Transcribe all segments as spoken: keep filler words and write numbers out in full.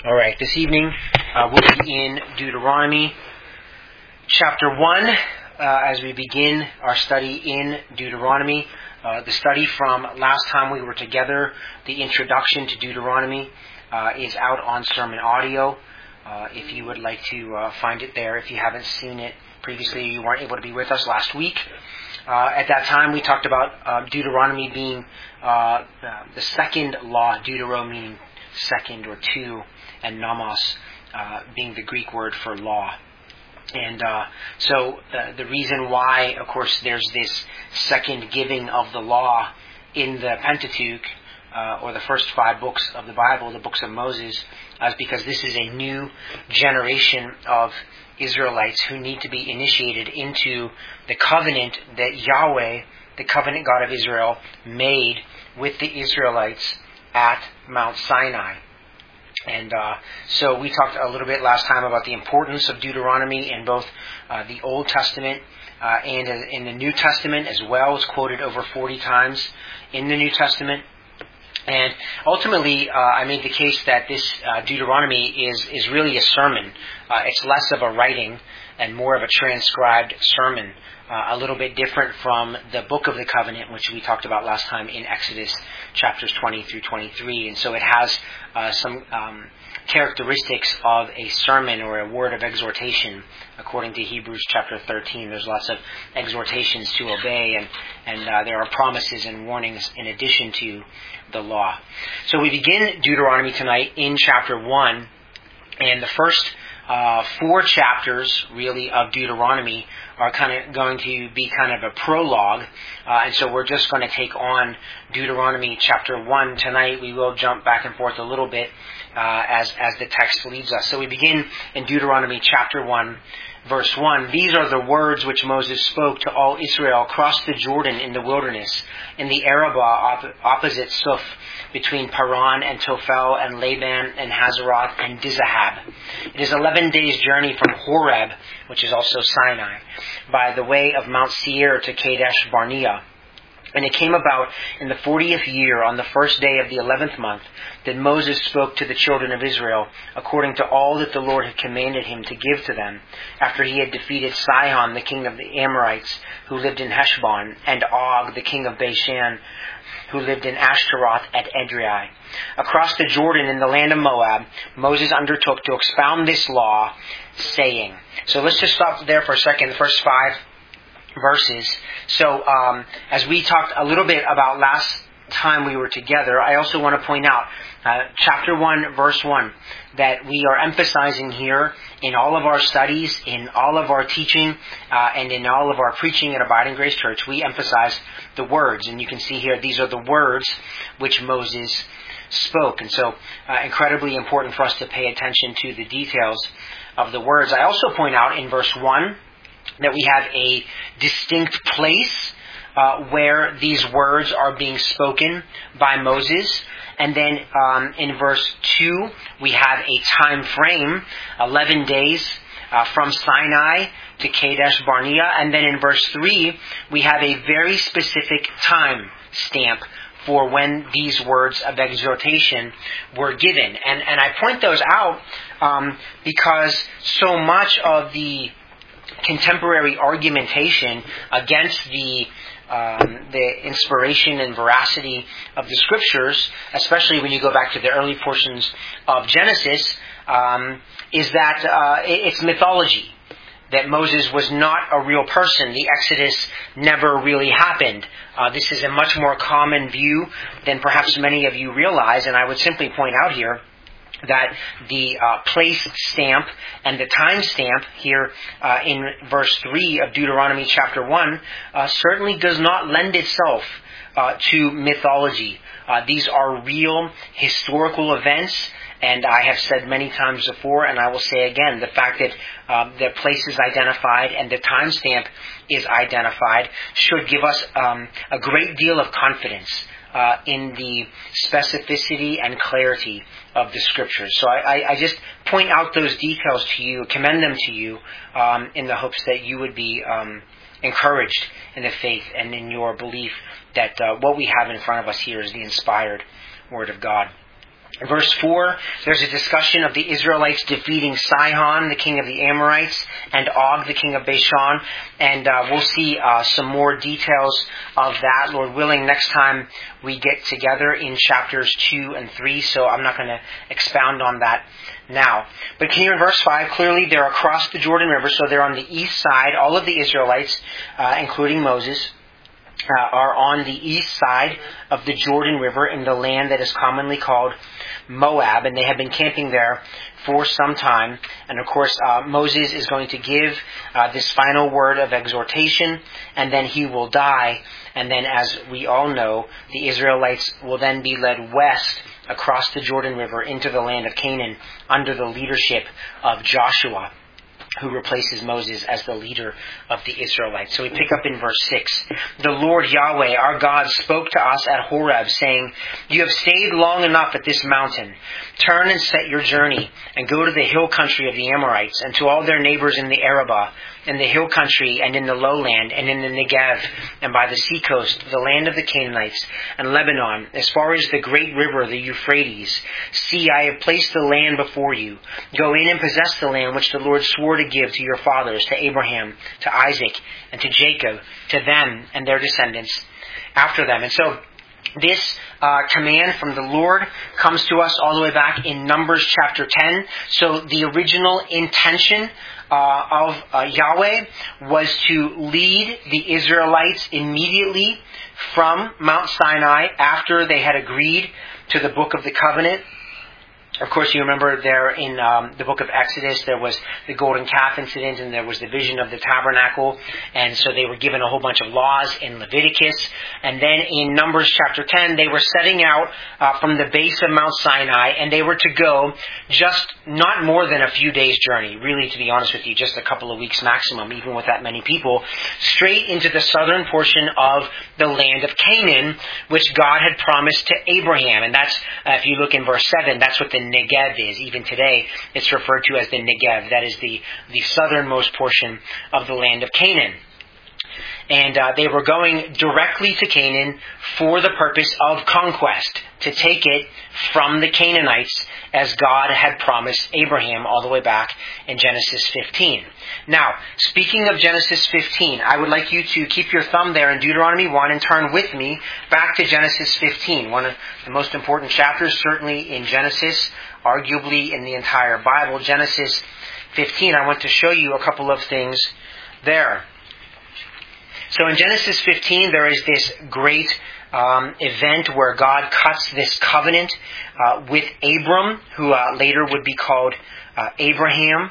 All right, this evening uh, we'll be in Deuteronomy chapter one uh, as we begin our study in Deuteronomy. Uh, the study from last time we were together, the introduction to Deuteronomy, uh, is out on sermon audio. Uh, if you would like to uh, find it there, if you haven't seen it previously, you weren't able to be with us last week. Uh, at that time, we talked about uh, Deuteronomy being uh, uh, the second law, Deutero meaning second or two, and nomos uh, being the Greek word for law. And uh, so uh, the reason why, of course, there's this second giving of the law in the Pentateuch, uh, or the first five books of the Bible, the books of Moses, is because this is a new generation of Israelites who need to be initiated into the covenant that Yahweh, the covenant God of Israel, made with the Israelites at Mount Sinai. And uh, so we talked a little bit last time about the importance of Deuteronomy in both uh, the Old Testament uh, and in the New Testament as well. It's quoted over forty times in the New Testament. And ultimately, uh, I made the case that this uh, Deuteronomy is, is really a sermon. Uh, it's less of a writing and more of a transcribed sermon, uh, a little bit different from the Book of the Covenant, which we talked about last time in Exodus chapters twenty through twenty-three. And so it has uh, some um, characteristics of a sermon or a word of exhortation, according to Hebrews chapter thirteen. There's lots of exhortations to obey, and, and uh, there are promises and warnings in addition to the law. So we begin Deuteronomy tonight in chapter one, and the first uh, four chapters, really, of Deuteronomy are kind of going to be kind of a prologue, uh, and so we're just going to take on Deuteronomy chapter one tonight. We will jump back and forth a little bit uh, as as the text leads us. So we begin in Deuteronomy chapter one, verse one. These are the words which Moses spoke to all Israel across the Jordan in the wilderness, in the Arabah op- opposite Suf, between Paran and Tophel and Laban and Hazeroth and Dizahab. It is eleven days' journey from Horeb, which is also Sinai, by the way of Mount Seir to Kadesh Barnea. And it came about in the fortieth year, on the first day of the eleventh month, that Moses spoke to the children of Israel, according to all that the Lord had commanded him to give to them, after he had defeated Sihon, the king of the Amorites, who lived in Heshbon, and Og, the king of Bashan, who lived in Ashtaroth at Edrei. Across the Jordan in the land of Moab, Moses undertook to expound this law, saying. So let's just stop there for a second, the first five verses. So um, as we talked a little bit about last time we were together, I also want to point out uh, chapter one, verse one, that we are emphasizing here in all of our studies, in all of our teaching, uh, and in all of our preaching at Abiding Grace Church, we emphasize the words. And you can see here, these are the words which Moses spoke. And so uh, incredibly important for us to pay attention to the details of the words. I also point out in verse one that we have a distinct place uh, where these words are being spoken by Moses. And then um, in verse two, we have a time frame, eleven days uh, from Sinai to Kadesh Barnea. And then in verse three, we have a very specific time stamp for when these words of exhortation were given. And, and I point those out um, because so much of the contemporary argumentation against the Um, the inspiration and veracity of the Scriptures, especially when you go back to the early portions of Genesis, um, is that uh, it's mythology. That Moses was not a real person. The Exodus never really happened. Uh, this is a much more common view than perhaps many of you realize, and I would simply point out here that the uh, place stamp and the time stamp here uh, in verse three of Deuteronomy chapter one uh, certainly does not lend itself uh, to mythology. Uh, these are real historical events, and I have said many times before, and I will say again, the fact that uh, the place is identified and the time stamp is identified should give us um, a great deal of confidence Uh, in the specificity and clarity of the Scriptures. So I, I, I just point out those details to you, commend them to you, um, in the hopes that you would be um, encouraged in the faith and in your belief that uh, what we have in front of us here is the inspired Word of God. In verse four, there's a discussion of the Israelites defeating Sihon, the king of the Amorites, and Og, the king of Bashan. And uh, we'll see uh, some more details of that, Lord willing, next time we get together in chapters two and three. So I'm not going to expound on that now. But here in verse five, clearly they're across the Jordan River, so they're on the east side. All of the Israelites, uh, including Moses, Uh, are on the east side of the Jordan River in the land that is commonly called Moab, and they have been camping there for some time. And of course, uh, Moses is going to give uh, this final word of exhortation, and then he will die. And then, as we all know, the Israelites will then be led west across the Jordan River into the land of Canaan under the leadership of Joshua, who replaces Moses as the leader of the Israelites. So we pick up in verse six. The Lord Yahweh, our God, spoke to us at Horeb, saying, "You have stayed long enough at this mountain. Turn and set your journey, and go to the hill country of the Amorites, and to all their neighbors in the Arabah, in the hill country, and in the lowland, and in the Negev, and by the seacoast, the land of the Canaanites, and Lebanon, as far as the great river, the Euphrates. See, I have placed the land before you. Go in and possess the land which the Lord swore to give to your fathers, to Abraham, to Isaac, and to Jacob, to them and their descendants after them." And so this uh, command from the Lord comes to us all the way back in Numbers chapter ten. So the original intention uh, of uh, Yahweh was to lead the Israelites immediately from Mount Sinai after they had agreed to the book of the covenant. Of course, you remember there in um, the book of Exodus, there was the golden calf incident, and there was the vision of the tabernacle. And so they were given a whole bunch of laws in Leviticus. And then in Numbers chapter ten, they were setting out uh, from the base of Mount Sinai, and they were to go just not more than a few days' journey, really, to be honest with you, just a couple of weeks maximum, even with that many people, straight into the southern portion of the land of Canaan, which God had promised to Abraham. And that's, uh, if you look in verse seven, that's what the Negev is. Even today, it's referred to as the Negev. That is the, the southernmost portion of the land of Canaan. And uh, they were going directly to Canaan for the purpose of conquest, to take it from the Canaanites as God had promised Abraham all the way back in Genesis fifteen. Now, speaking of Genesis fifteen, I would like you to keep your thumb there in Deuteronomy one and turn with me back to Genesis fifteen, one of the most important chapters, certainly in Genesis, arguably in the entire Bible. Genesis fifteen, I want to show you a couple of things there. So in Genesis fifteen, there is this great um, event where God cuts this covenant uh, with Abram, who uh, later would be called uh, Abraham.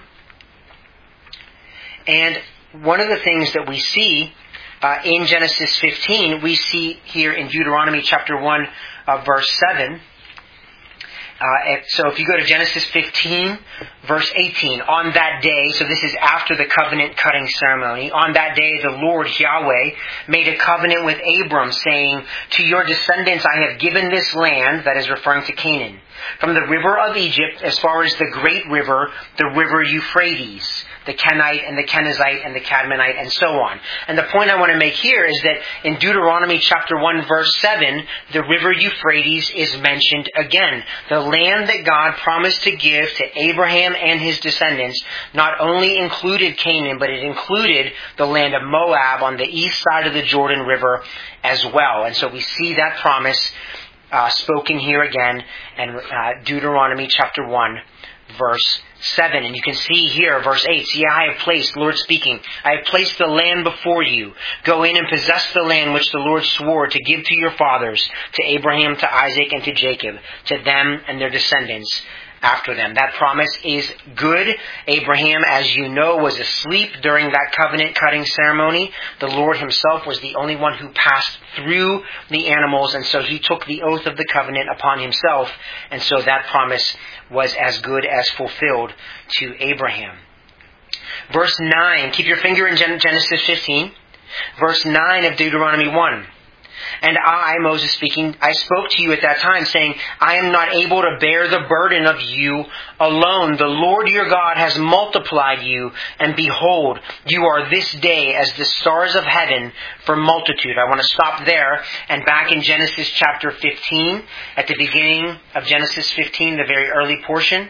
And one of the things that we see uh, in Genesis fifteen, we see here in Deuteronomy chapter one, uh, verse seven. Uh, so if you go to Genesis fifteen, verse eighteen, on that day, so this is after the covenant cutting ceremony, on that day the Lord Yahweh made a covenant with Abram, saying, "To your descendants I have given this land," that is referring to Canaan, "from the river of Egypt as far as the great river, the river Euphrates, the Kenite and the Kenizzite and the Cadmonite," and so on. And the point I want to make here is that in Deuteronomy chapter one, verse seven, the river Euphrates is mentioned again. The land that God promised to give to Abraham and his descendants not only included Canaan, but it included the land of Moab on the east side of the Jordan River as well. And so we see that promise uh, spoken here again in uh, Deuteronomy chapter one, verse seven. And you can see here, verse eight, "See, I have placed," Lord speaking, "I have placed the land before you. Go in and possess the land which the Lord swore to give to your fathers, to Abraham, to Isaac, and to Jacob, to them and their descendants after them." That promise is good. Abraham, as you know, was asleep during that covenant cutting ceremony. The Lord himself was the only one who passed through the animals, and so he took the oath of the covenant upon himself, and so that promise was as good as fulfilled to Abraham. Verse nine, keep your finger in Genesis fifteen. Verse nine of Deuteronomy one. And I, Moses speaking, I spoke to you at that time, saying, I am not able to bear the burden of you alone. The Lord your God has multiplied you, and behold, you are this day as the stars of heaven for multitude. I want to stop there, and back in Genesis chapter fifteen, at the beginning of Genesis fifteen, the very early portion,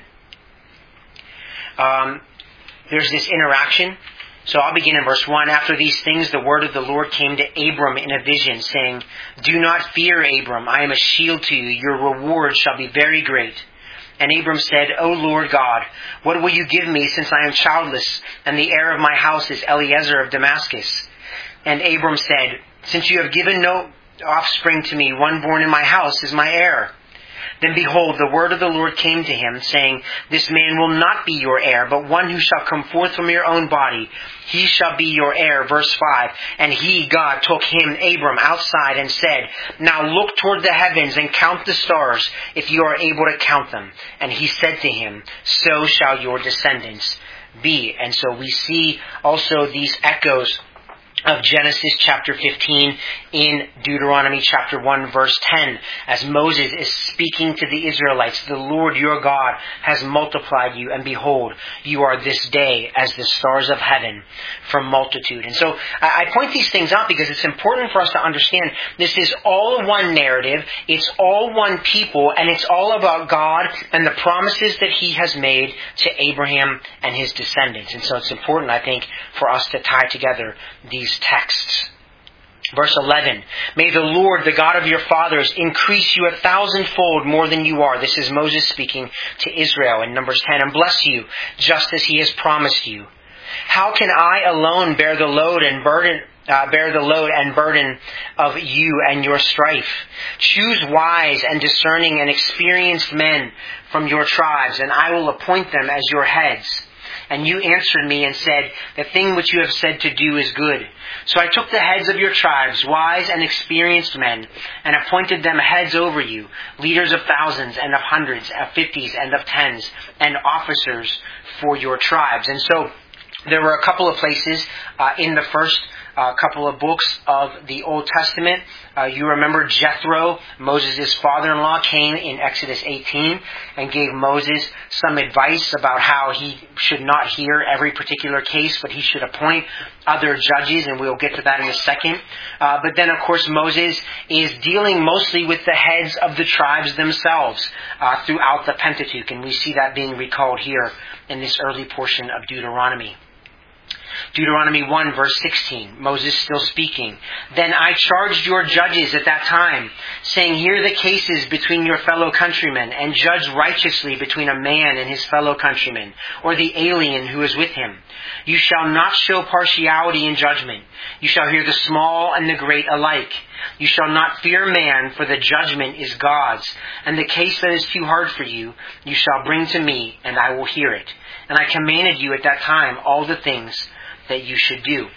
um, there's this interaction. So I'll begin in verse one. After these things, the word of the Lord came to Abram in a vision, saying, Do not fear, Abram. I am a shield to you. Your reward shall be very great. And Abram said, O Lord God, what will you give me, since I am childless, and the heir of my house is Eliezer of Damascus? And Abram said, Since you have given no offspring to me, one born in my house is my heir. Then behold, the word of the Lord came to him, saying, This man will not be your heir, but one who shall come forth from your own body. He shall be your heir. Verse five. And he, God, took him, Abram, outside and said, Now look toward the heavens and count the stars, if you are able to count them. And he said to him, So shall your descendants be. And so we see also these echoes of Genesis chapter fifteen in Deuteronomy chapter one verse ten, as Moses is speaking to the Israelites, the Lord your God has multiplied you, and behold, you are this day as the stars of heaven from multitude. And so I point these things out because it's important for us to understand this is all one narrative, it's all one people, and it's all about God and the promises that He has made to Abraham and his descendants. And so it's important, I think, for us to tie together these texts. Verse eleven, May the Lord, the God of your fathers, increase you a thousandfold more than you are. This is Moses speaking to Israel in Numbers ten. And bless you, just as He has promised you. How can I alone bear the load and burden, uh, bear the load and burden of you and your strife? Choose wise and discerning and experienced men from your tribes, and I will appoint them as your heads. And you answered me and said, The thing which you have said to do is good. So I took the heads of your tribes, wise and experienced men, and appointed them heads over you, leaders of thousands and of hundreds, of fifties and of tens, and officers for your tribes. And so there were a couple of places uh, in the first a couple of books of the Old Testament. Uh, you remember Jethro, Moses' father-in-law, came in Exodus eighteen and gave Moses some advice about how he should not hear every particular case, but he should appoint other judges, and we'll get to that in a second. Uh, but then, of course, Moses is dealing mostly with the heads of the tribes themselves uh, throughout the Pentateuch, and we see that being recalled here in this early portion of Deuteronomy. Deuteronomy one verse sixteen, Moses still speaking. Then I charged your judges at that time, saying, Hear the cases between your fellow countrymen, and judge righteously between a man and his fellow countrymen, or the alien who is with him. You shall not show partiality in judgment. You shall hear the small and the great alike. You shall not fear man, for the judgment is God's. And the case that is too hard for you, you shall bring to me, and I will hear it. And I commanded you at that time all the things that you should do.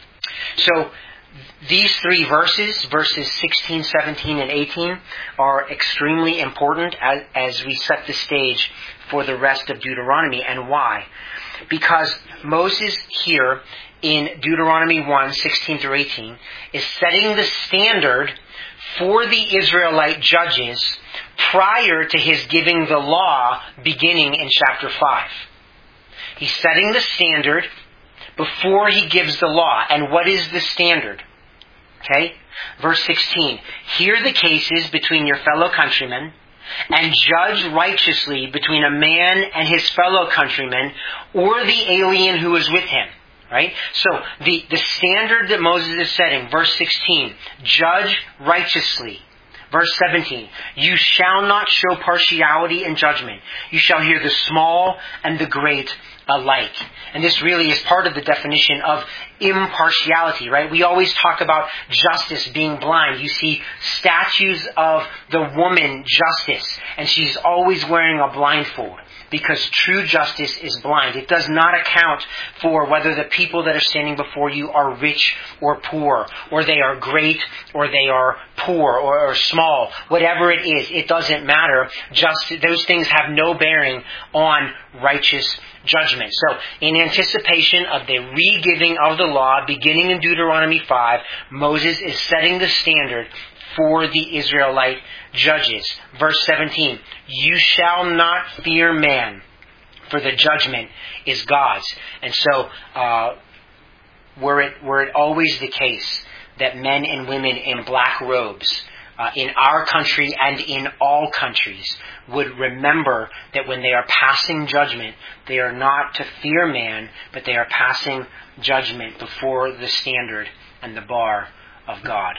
So these three verses, verses sixteen, seventeen, and eighteen, are extremely important as, as we set the stage for the rest of Deuteronomy. And why? Because Moses here in Deuteronomy one, sixteen through eighteen, is setting the standard for the Israelite judges prior to his giving the law beginning in chapter five. He's setting the standard before he gives the law. And what is the standard? Okay? Verse sixteen. Hear the cases between your fellow countrymen, and judge righteously between a man and his fellow countrymen, or the alien who is with him. Right? So, the, the standard that Moses is setting, verse sixteen, judge righteously. Verse seventeen, you shall not show partiality in judgment. You shall hear the small and the great alike. And this really is part of the definition of impartiality, right? We always talk about justice being blind. You see statues of the woman Justice, and she's always wearing a blindfold, because true justice is blind. It does not account for whether the people that are standing before you are rich or poor, or they are great or they are poor or, or small. Whatever it is, it doesn't matter. Just those things have no bearing on righteous judgment. So, in anticipation of the re-giving of the law, beginning in Deuteronomy five, Moses is setting the standard for the Israelite judges. Verse seventeen, you shall not fear man, for the judgment is God's. And so, uh, were it, were it always the case that men and women in black robes uh, in our country and in all countries would remember that when they are passing judgment, they are not to fear man, but they are passing judgment before the standard and the bar of God.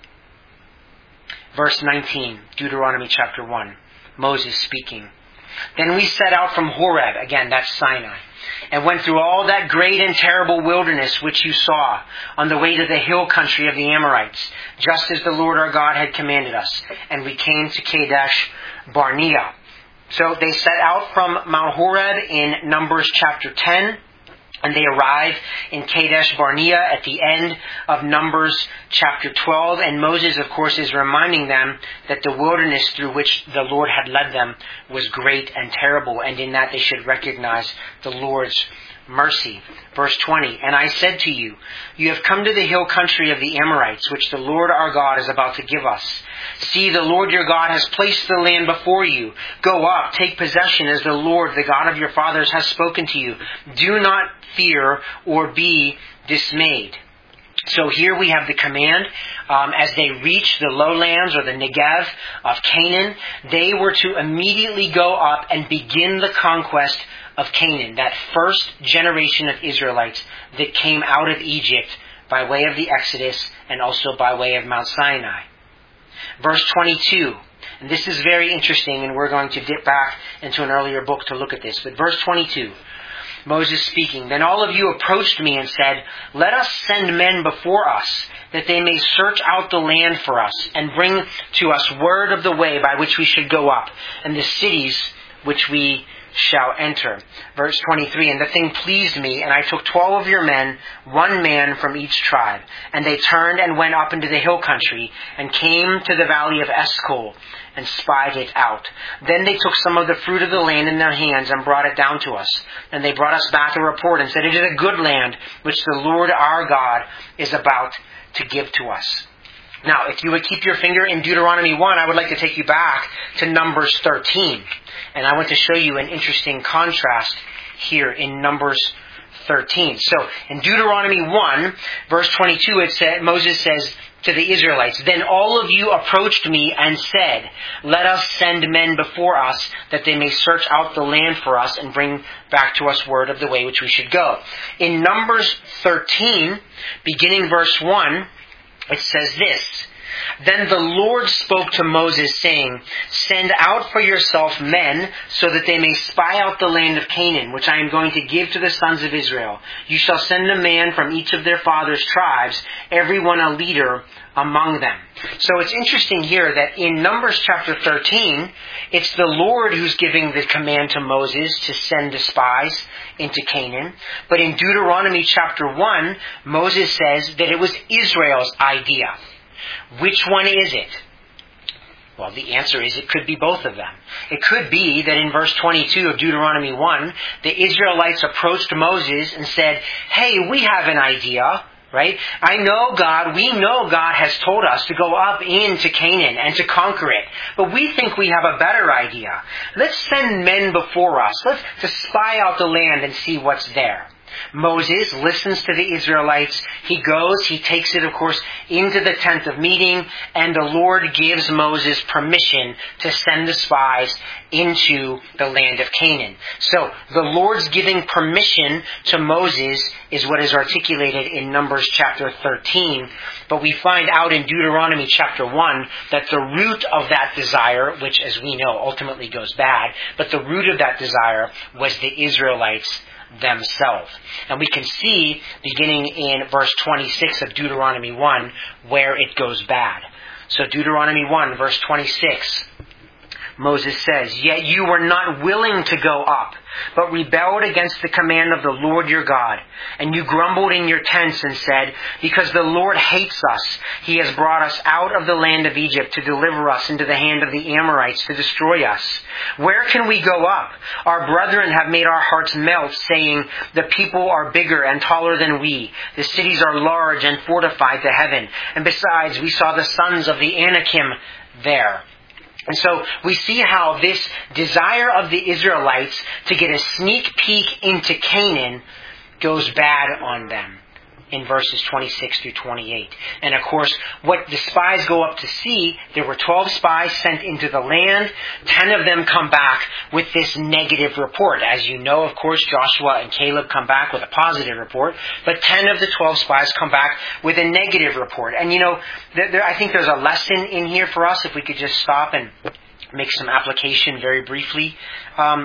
Verse nineteen, Deuteronomy chapter one, Moses speaking. Then we set out from Horeb, again that's Sinai, and went through all that great and terrible wilderness which you saw, on the way to the hill country of the Amorites, just as the Lord our God had commanded us. And we came to Kadesh Barnea. So they set out from Mount Horeb in Numbers chapter ten, and they arrive in Kadesh Barnea at the end of Numbers chapter twelve. And Moses, of course, is reminding them that the wilderness through which the Lord had led them was great and terrible, and in that they should recognize the Lord's mercy. Verse twenty, and I said to you, you have come to the hill country of the Amorites, which the Lord our God is about to give us. See, the Lord your God has placed the land before you. Go up, take possession, as the Lord, the God of your fathers, has spoken to you. Do not fear or be dismayed. So here we have the command, um, as they reach the lowlands or the Negev of Canaan, they were to immediately go up and begin the conquest of Canaan, that first generation of Israelites that came out of Egypt by way of the Exodus and also by way of Mount Sinai. Verse twenty-two, and this is very interesting, and we're going to dip back into an earlier book to look at this, but verse twenty-two, Moses speaking, then all of you approached me and said, let us send men before us, that they may search out the land for us, and bring to us word of the way by which we should go up, and the cities which we shall enter. Verse twenty-three, and the thing pleased me, and I took twelve of your men, one man from each tribe. And they turned and went up into the hill country, and came to the valley of Eshcol, and spied it out. Then they took some of the fruit of the land in their hands, and brought it down to us. And they brought us back a report, and said, it is a good land, which the Lord our God is about to give to us. Now, if you would keep your finger in Deuteronomy one, I would like to take you back to Numbers thirteen. And I want to show you an interesting contrast here in Numbers thirteen. So, in Deuteronomy one, verse twenty-two, it said, Moses says to the Israelites, then all of you approached me and said, let us send men before us, that they may search out the land for us and bring back to us word of the way which we should go. In Numbers thirteen, beginning verse one, it says this, then the Lord spoke to Moses, saying, send out for yourself men, so that they may spy out the land of Canaan, which I am going to give to the sons of Israel. You shall send a man from each of their fathers' tribes, every one a leader among them. So it's interesting here that in Numbers chapter thirteen, it's the Lord who's giving the command to Moses to send the spies into Canaan. But in Deuteronomy chapter one, Moses says that it was Israel's idea. Which one is it? Well, the answer is it could be both of them. It could be that in verse twenty-two of Deuteronomy one, the Israelites approached Moses and said, hey, we have an idea, right? I know God, we know God has told us to go up into Canaan and to conquer it. But we think we have a better idea. Let's send men before us. Let's to spy out the land and see what's there. Moses listens to the Israelites. He goes, he takes it, of course, into the tent of meeting, and the Lord gives Moses permission to send the spies into the land of Canaan. So, the Lord's giving permission to Moses is what is articulated in Numbers chapter thirteen. But we find out in Deuteronomy chapter one that the root of that desire, which as we know ultimately goes bad, but the root of that desire was the Israelites themselves. And we can see, beginning in verse twenty-six of Deuteronomy one, where it goes bad. So Deuteronomy one, verse twenty-six, Moses says, "Yet you were not willing to go up, but rebelled against the command of the Lord your God. And you grumbled in your tents and said, 'Because the Lord hates us, He has brought us out of the land of Egypt to deliver us into the hand of the Amorites to destroy us. Where can we go up? Our brethren have made our hearts melt, saying, the people are bigger and taller than we. The cities are large and fortified to heaven. And besides, we saw the sons of the Anakim there.'" And so we see how this desire of the Israelites to get a sneak peek into Canaan goes bad on them in verses twenty-six through twenty-eight. And of course, what the spies go up to see, there were twelve spies sent into the land. Ten of them come back with this negative report. As you know, of course, Joshua and Caleb come back with a positive report. But ten of the twelve spies come back with a negative report. And you know, there, there, I think there's a lesson in here for us if we could just stop and make some application very briefly. Um,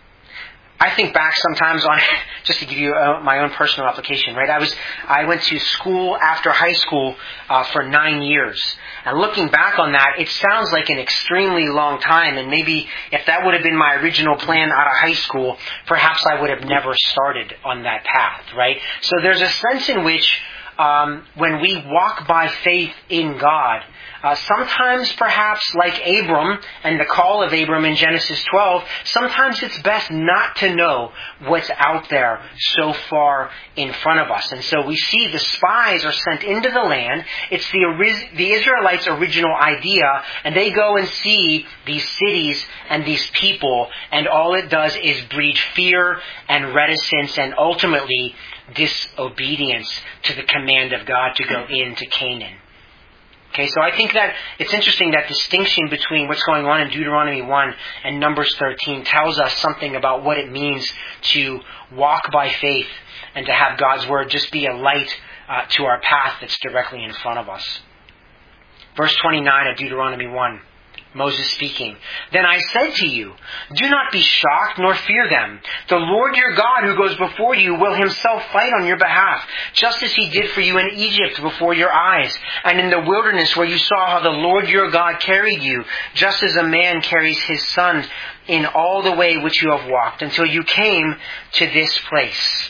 I think back sometimes on, just to give you uh, my own personal application, right? I was, I went to school after high school uh, for nine years. And looking back on that, it sounds like an extremely long time. And maybe if that would have been my original plan out of high school, perhaps I would have never started on that path, right? So there's a sense in which um, when we walk by faith in God, Uh, sometimes perhaps like Abram and the call of Abram in Genesis twelve, sometimes it's best not to know what's out there so far in front of us. And so we see the spies are sent into the land. It's the, the Israelites' original idea, and they go and see these cities and these people, and all it does is breed fear and reticence and ultimately disobedience to the command of God to go into Canaan. Okay, so I think that it's interesting that distinction between what's going on in Deuteronomy one and Numbers thirteen tells us something about what it means to walk by faith and to have God's Word just be a light uh, to our path that's directly in front of us. Verse twenty-nine of Deuteronomy one. Moses speaking, "Then I said to you, do not be shocked nor fear them. The Lord your God who goes before you will himself fight on your behalf, just as he did for you in Egypt before your eyes, and in the wilderness where you saw how the Lord your God carried you, just as a man carries his son in all the way which you have walked, until you came to this place."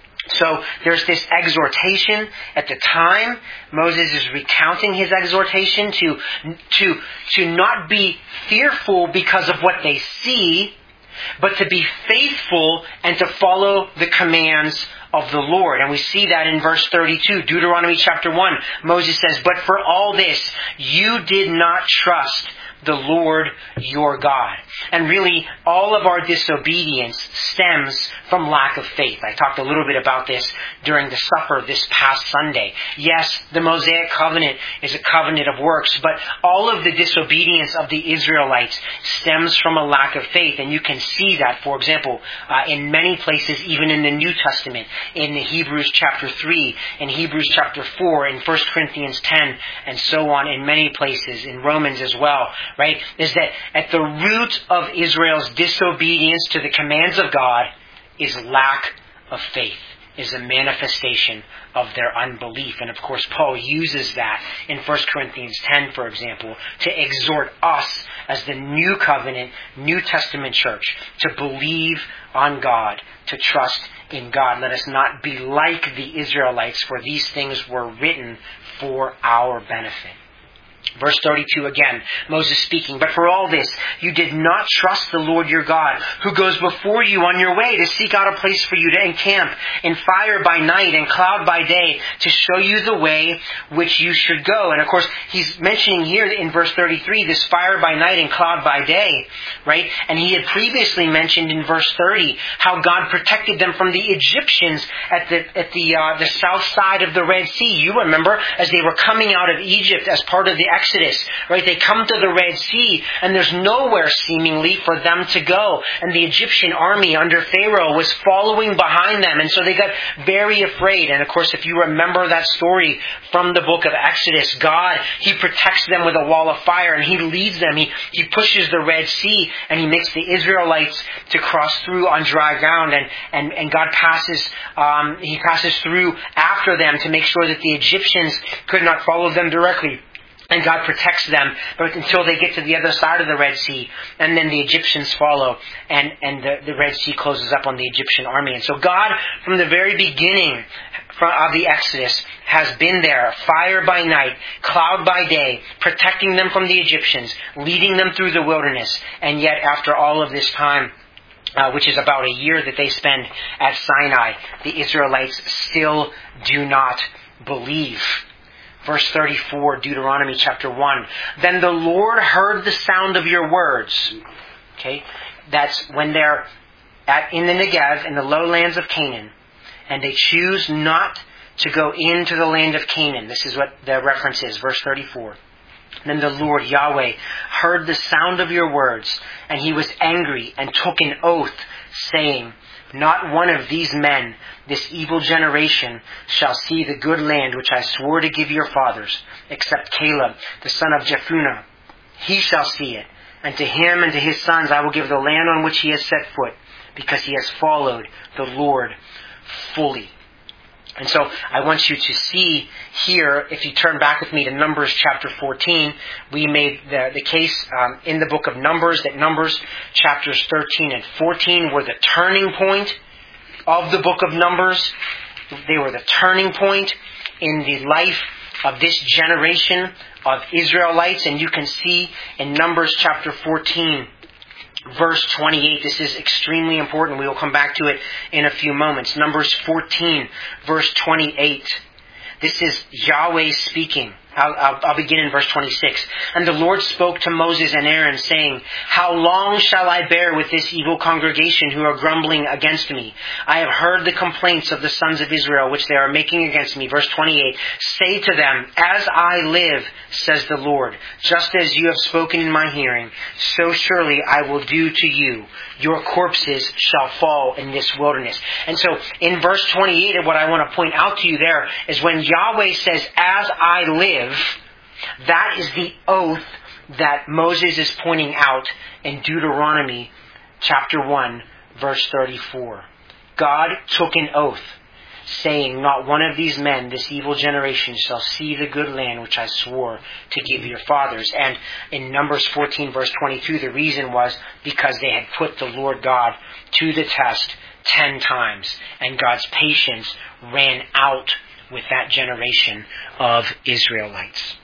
So there's this exhortation. At the time, Moses is recounting his exhortation to, to, to not be fearful because of what they see, but to be faithful and to follow the commands of the Lord. And we see that in verse thirty-two, Deuteronomy chapter one. Moses says, "But for all this, you did not trust the Lord your God." And really, all of our disobedience stems from lack of faith. I talked a little bit about this during the supper this past Sunday. Yes, the Mosaic covenant is a covenant of works, but all of the disobedience of the Israelites stems from a lack of faith. And you can see that, for example, uh, in many places, even in the New Testament, in Hebrews chapter three, in Hebrews chapter four, in First Corinthians ten, and so on, in many places, in Romans as well. Right, is that at the root of Israel's disobedience to the commands of God is lack of faith, is a manifestation of their unbelief. And of course, Paul uses that in First Corinthians ten, for example, to exhort us as the New Covenant, New Testament church to believe on God, to trust in God. Let us not be like the Israelites, for these things were written for our benefit. Verse thirty-two again, Moses speaking, "But for all this, you did not trust the Lord your God, who goes before you on your way to seek out a place for you to encamp, in fire by night and cloud by day, to show you the way which you should go." And of course, he's mentioning here in verse thirty-three, this fire by night and cloud by day, right? And he had previously mentioned in verse thirty how God protected them from the Egyptians at the at the uh, the south side of the Red Sea. You remember, as they were coming out of Egypt as part of the Exodus, right? They come to the Red Sea, and there's nowhere seemingly for them to go. And the Egyptian army under Pharaoh was following behind them, and so they got very afraid. And of course, if you remember that story from the book of Exodus, God, He protects them with a wall of fire, and He leads them. He, he pushes the Red Sea, and He makes the Israelites to cross through on dry ground, and, and, and God passes, um, He passes through after them to make sure that the Egyptians could not follow them directly. And God protects them but until they get to the other side of the Red Sea. And then the Egyptians follow. And, and the, the Red Sea closes up on the Egyptian army. And so God, from the very beginning of the Exodus, has been there, fire by night, cloud by day, protecting them from the Egyptians, leading them through the wilderness. And yet, after all of this time, uh, which is about a year that they spend at Sinai, the Israelites still do not believe. Verse thirty-four, Deuteronomy chapter one. Then the Lord heard the sound of your words. Okay, that's when they're at in the Negev, in the lowlands of Canaan, and they choose not to go into the land of Canaan. This is what the reference is, verse thirty-four. Then the Lord Yahweh heard the sound of your words, and he was angry and took an oath, saying, not one of these men, this evil generation, shall see the good land which I swore to give your fathers, except Caleb, the son of Jephunneh. He shall see it, and to him and to his sons I will give the land on which he has set foot, because he has followed the Lord fully. And so I want you to see here, if you turn back with me to Numbers chapter fourteen, we made the, the case um, in the book of Numbers that Numbers chapters thirteen and fourteen were the turning point of the book of Numbers. They were the turning point in the life of this generation of Israelites. And you can see in Numbers chapter fourteen, verse twenty-eight, this is extremely important. We will come back to it in a few moments. Numbers fourteen, verse twenty-eight. This is Yahweh speaking. I'll, I'll, I'll begin in verse twenty-six. And the Lord spoke to Moses and Aaron, saying, how long shall I bear with this evil congregation who are grumbling against me? I have heard the complaints of the sons of Israel, which they are making against me. Verse twenty-eight. Say to them, as I live, says the Lord, just as you have spoken in my hearing, so surely I will do to you. Your corpses shall fall in this wilderness. And so in verse twenty-eight, what I want to point out to you there is when Yahweh says, as I live, that is the oath that Moses is pointing out in Deuteronomy chapter one, verse thirty-four. God took an oath, saying, not one of these men, this evil generation, shall see the good land which I swore to give your fathers. And in Numbers fourteen, verse twenty-two, the reason was because they had put the Lord God to the test ten times. And God's patience ran out with that generation of Israelites.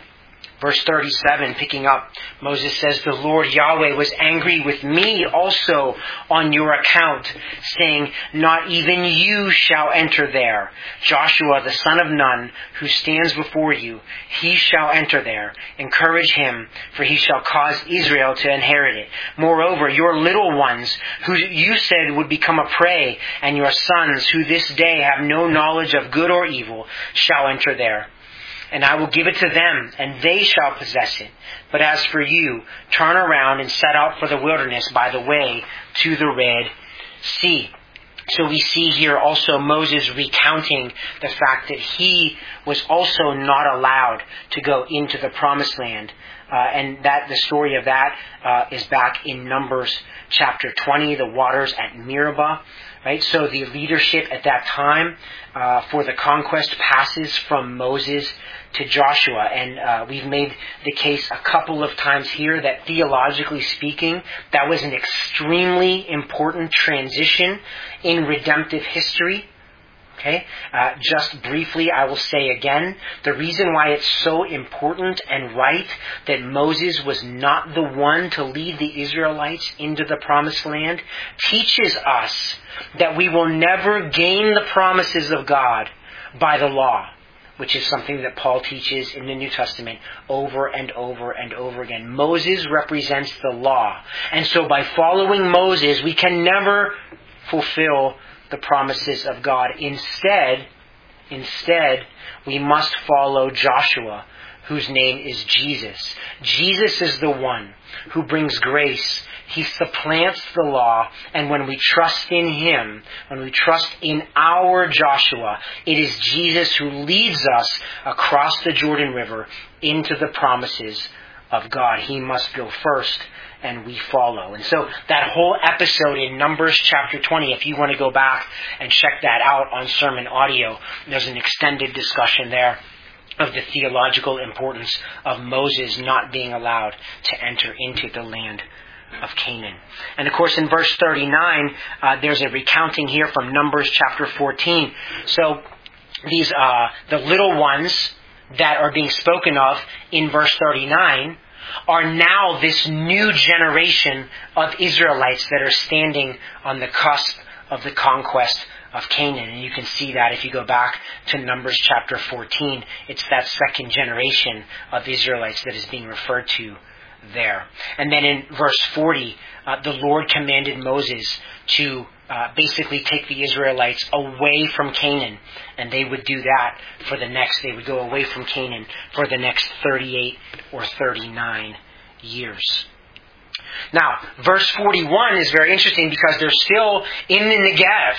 Verse thirty-seven, picking up, Moses says, the Lord Yahweh was angry with me also on your account, saying, not even you shall enter there. Joshua, the son of Nun, who stands before you, he shall enter there. Encourage him, for he shall cause Israel to inherit it. Moreover, your little ones, who you said would become a prey, and your sons, who this day have no knowledge of good or evil, shall enter there. And I will give it to them, and they shall possess it. But as for you, turn around and set out for the wilderness by the way to the Red Sea. So we see here also Moses recounting the fact that he was also not allowed to go into the promised land. Uh, and that the story of that uh, is back in Numbers chapter twenty, the waters at Meribah. Right? So the leadership at that time uh, for the conquest passes from Moses to Joshua. And uh, we've made the case a couple of times here that theologically speaking, that was an extremely important transition in redemptive history. Okay, uh, just briefly, I will say again, the reason why it's so important and right that Moses was not the one to lead the Israelites into the promised land teaches us that we will never gain the promises of God by the law, which is something that Paul teaches in the New Testament over and over and over again. Moses represents the law. And so by following Moses, we can never fulfill the promises of God. Instead, instead, we must follow Joshua, whose name is Jesus. Jesus is the one who brings grace. He supplants the law, and when we trust in Him, when we trust in our Joshua, it is Jesus who leads us across the Jordan River into the promises of God. He must go first, and we follow. And so that whole episode in Numbers chapter twenty, if you want to go back and check that out on sermon audio, there's an extended discussion there of the theological importance of Moses not being allowed to enter into the land of Canaan. And of course in verse thirty-nine, uh, there's a recounting here from Numbers chapter fourteen. So these, uh, the little ones that are being spoken of in verse thirty-nine are now this new generation of Israelites that are standing on the cusp of the conquest of Canaan. And you can see that if you go back to Numbers chapter fourteen. It's that second generation of Israelites that is being referred to there. And then in verse forty, uh, the Lord commanded Moses to uh, basically take the Israelites away from Canaan. And they would do that for the next, they would go away from Canaan for the next thirty-eight or thirty-nine years. Now, verse forty-one is very interesting because they're still in the Negev.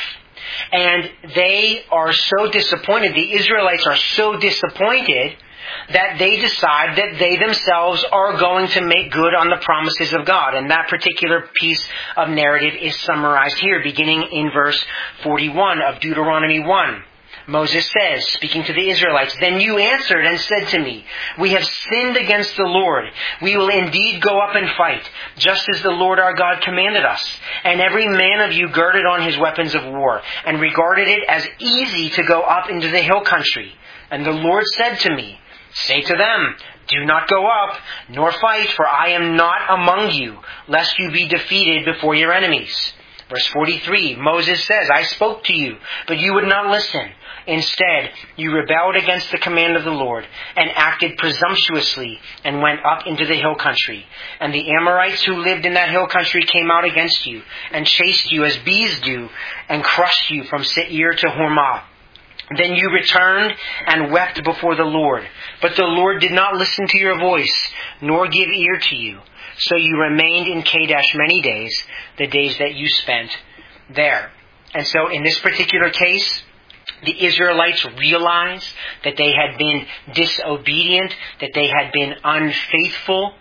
And they are so disappointed, the Israelites are so disappointed that they decide that they themselves are going to make good on the promises of God. And that particular piece of narrative is summarized here, beginning in verse forty-one of Deuteronomy one. Moses says, speaking to the Israelites, "Then you answered and said to me, 'We have sinned against the Lord. We will indeed go up and fight, just as the Lord our God commanded us. And every man of you girded on his weapons of war, and regarded it as easy to go up into the hill country. And the Lord said to me, Say to them, do not go up, nor fight, for I am not among you, lest you be defeated before your enemies.'" Verse forty-three, Moses says, "I spoke to you, but you would not listen. Instead, you rebelled against the command of the Lord, and acted presumptuously, and went up into the hill country. And the Amorites who lived in that hill country came out against you, and chased you as bees do, and crushed you from Seir to Hormah. Then you returned and wept before the Lord. But the Lord did not listen to your voice, nor give ear to you. So you remained in Kadesh many days, the days that you spent there." And so in this particular case, the Israelites realized that they had been disobedient, that they had been unfaithful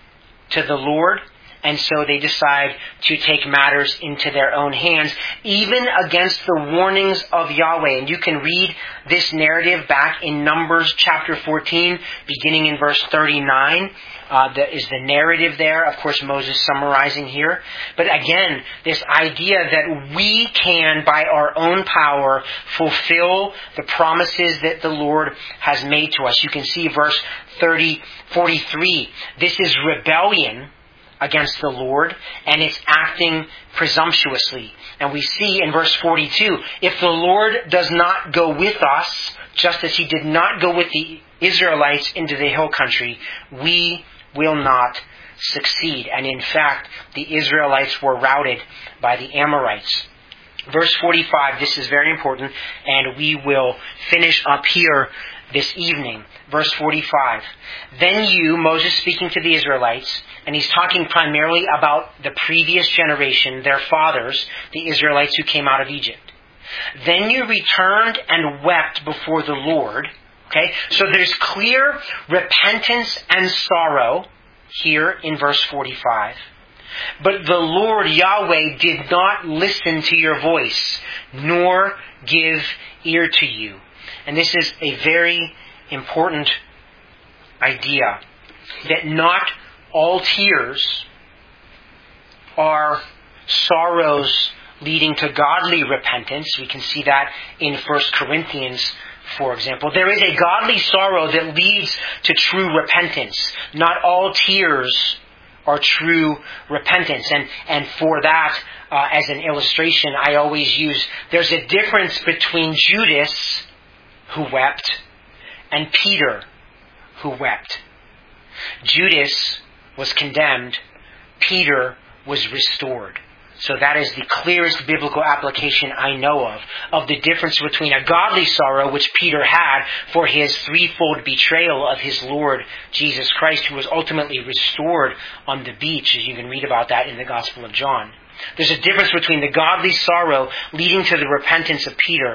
to the Lord. And so they decide to take matters into their own hands, even against the warnings of Yahweh. And you can read this narrative back in Numbers chapter fourteen, beginning in verse thirty-nine. Uh, that is the narrative there. Of course, Moses summarizing here. But again, this idea that we can, by our own power, fulfill the promises that the Lord has made to us. You can see verse thirty, forty-three. This is rebellion against the Lord, and it's acting presumptuously. And we see in verse forty-two, if the Lord does not go with us, just as He did not go with the Israelites into the hill country, we will not succeed. And in fact, the Israelites were routed by the Amorites. Verse forty-five, this is very important, and we will finish up here this evening. Verse forty-five, "Then you," Moses speaking to the Israelites, and he's talking primarily about the previous generation, their fathers, the Israelites who came out of Egypt. "Then you returned and wept before the Lord." Okay, so there's clear repentance and sorrow here in verse forty-five. "But the Lord Yahweh did not listen to your voice, nor give ear to you." And this is a very important idea, that not all tears are sorrows leading to godly repentance. We can see that in First Corinthians, for example. There is a godly sorrow that leads to true repentance. Not all tears are true repentance. And, and for that, uh, as an illustration, I always use, there's a difference between Judas, who wept, and Peter, who wept. Judas was condemned. Peter was restored. So that is the clearest biblical application I know of, of the difference between a godly sorrow, which Peter had for his threefold betrayal of his Lord Jesus Christ, who was ultimately restored on the beach, as you can read about that in the Gospel of John. There's a difference between the godly sorrow leading to the repentance of Peter,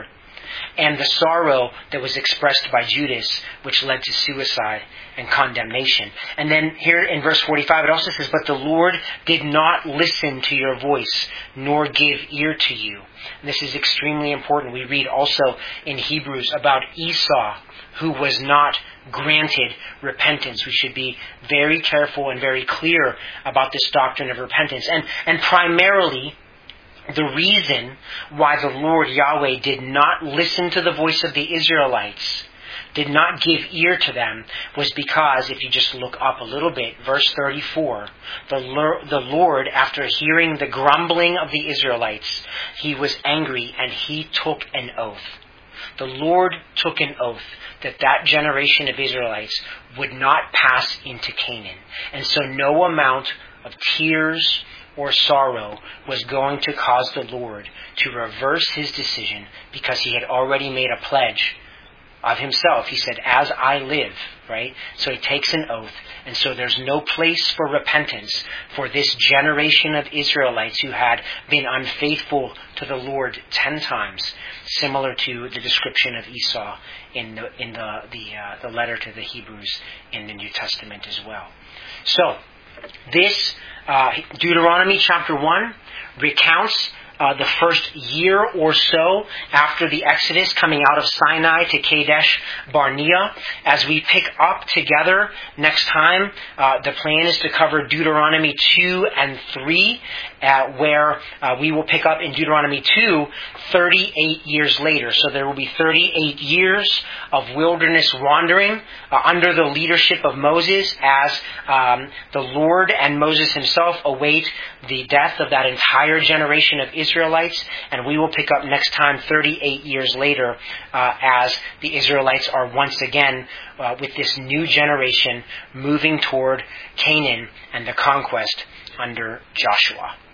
and the sorrow that was expressed by Judas, which led to suicide and condemnation. And then here in verse forty-five, it also says, "But the Lord did not listen to your voice, nor give ear to you." And this is extremely important. We read also in Hebrews about Esau, who was not granted repentance. We should be very careful and very clear about this doctrine of repentance. And, and primarily, the reason why the Lord Yahweh did not listen to the voice of the Israelites, did not give ear to them, was because, if you just look up a little bit, verse thirty-four, the Lord, the Lord, after hearing the grumbling of the Israelites, He was angry and He took an oath. The Lord took an oath that that generation of Israelites would not pass into Canaan. And so no amount of tears or sorrow was going to cause the Lord to reverse His decision, because He had already made a pledge of Himself. He said, "As I live," right? So He takes an oath. And so there's no place for repentance for this generation of Israelites who had been unfaithful to the Lord ten times, similar to the description of Esau in the in the the, uh, the letter to the Hebrews in the New Testament as well. So this uh, Deuteronomy chapter one recounts Uh, the first year or so after the Exodus, coming out of Sinai to Kadesh Barnea. As we pick up together next time, uh, the plan is to cover Deuteronomy two and three, uh, where uh, we will pick up in Deuteronomy two, thirty-eight years later. So there will be thirty-eight years of wilderness wandering uh, under the leadership of Moses, as um, the Lord and Moses himself await the death of that entire generation of Israelites. And we will pick up next time, thirty-eight years later, uh, as the Israelites are once again uh, with this new generation moving toward Canaan and the conquest under Joshua.